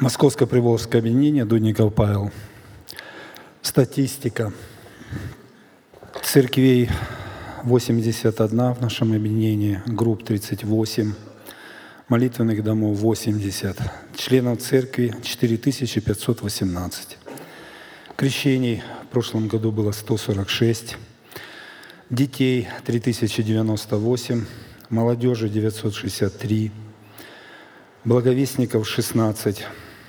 Московское Приволжское объединение, Дудников Павел. Статистика. Церквей 81 в нашем объединении, групп 38, молитвенных домов 80, членов церкви 4518. Крещений в прошлом году было 146, детей 3098, молодежи 963, благовестников 16.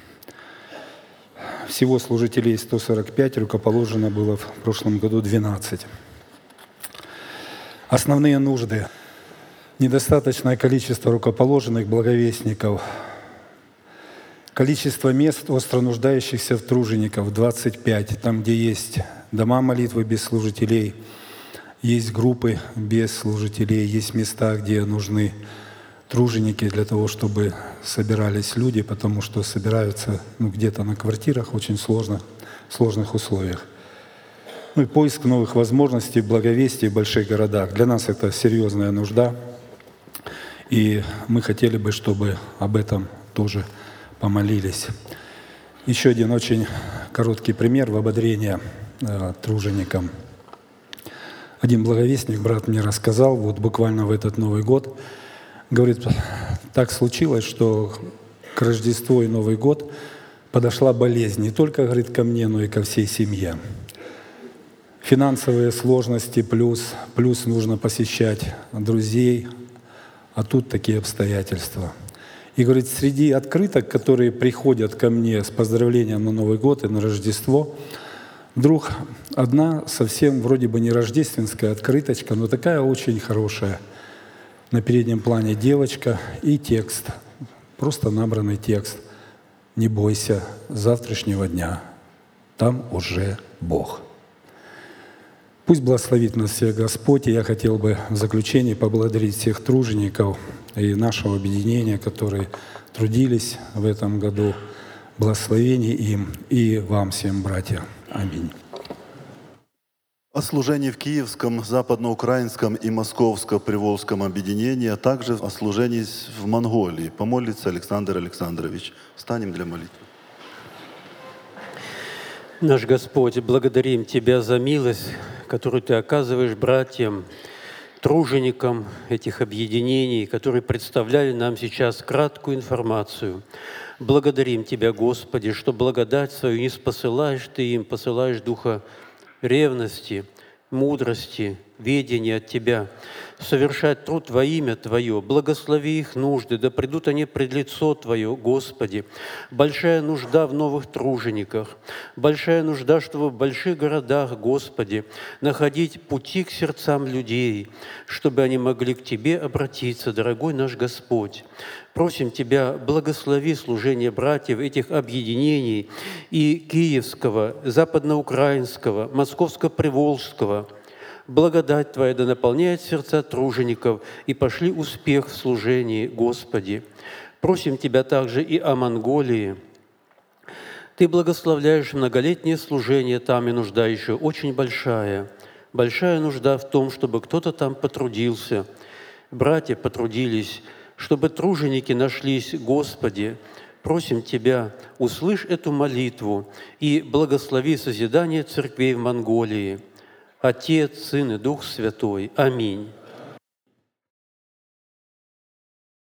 Всего служителей 145, рукоположено было в прошлом году 12. Основные нужды. Недостаточное количество рукоположенных благовестников. Количество мест остро нуждающихся в тружеников 25. Там, где есть дома молитвы без служителей, есть группы без служителей, есть места, где нужны труженики для того, чтобы собирались люди, потому что собираются где-то на квартирах в очень сложных условиях. И поиск новых возможностей, благовестия в больших городах. Для нас это серьезная нужда, и мы хотели бы, чтобы об этом тоже помолились. Еще один очень короткий пример в ободрение труженикам. Один благовестник, брат мне рассказал, вот буквально в этот Новый год, говорит, так случилось, что к Рождеству и Новый год подошла болезнь не только, говорит, ко мне, но и ко всей семье. Финансовые сложности плюс нужно посещать друзей, а тут такие обстоятельства. И говорит, среди открыток, которые приходят ко мне с поздравлением на Новый год и на Рождество, вдруг одна совсем вроде бы не рождественская открыточка, но такая очень хорошая. На переднем плане девочка и текст, просто набранный текст. «Не бойся завтрашнего дня, там уже Бог». Пусть благословит нас всех Господь, и я хотел бы в заключении поблагодарить всех тружеников и нашего объединения, которые трудились в этом году. Благословений им и вам всем, братья. Аминь. О служении в Киевском, Западноукраинском и Московско-Приволжском объединении, а также о служении в Монголии. Помолится Александр Александрович. Встанем для молитвы. Наш Господь, благодарим Тебя за милость, которую Ты оказываешь братьям, труженикам этих объединений, которые представляли нам сейчас краткую информацию. Благодарим Тебя, Господи, что благодать свою не спосылаешь Ты им, посылаешь Духа ревности, мудрости, ведения от Тебя, совершать труд во имя Твое, благослови их нужды, да придут они пред лицо Твое, Господи. Большая нужда в новых тружениках, большая нужда, чтобы в больших городах, Господи, находить пути к сердцам людей, чтобы они могли к Тебе обратиться, дорогой наш Господь. Просим Тебя, благослови служение братьев этих объединений и Киевского, Западноукраинского, Московско-Приволжского. Благодать Твоя да наполняет сердца тружеников и пошли успех в служении, Господи. Просим Тебя также и о Монголии. Ты благословляешь многолетнее служение там, и нужда еще очень большая. Большая нужда в том, чтобы кто-то там потрудился. Братья потрудились, чтобы труженики нашлись, Господи. Просим Тебя, услышь эту молитву и благослови созидание церквей в Монголии. Отец, Сын и Дух Святой. Аминь.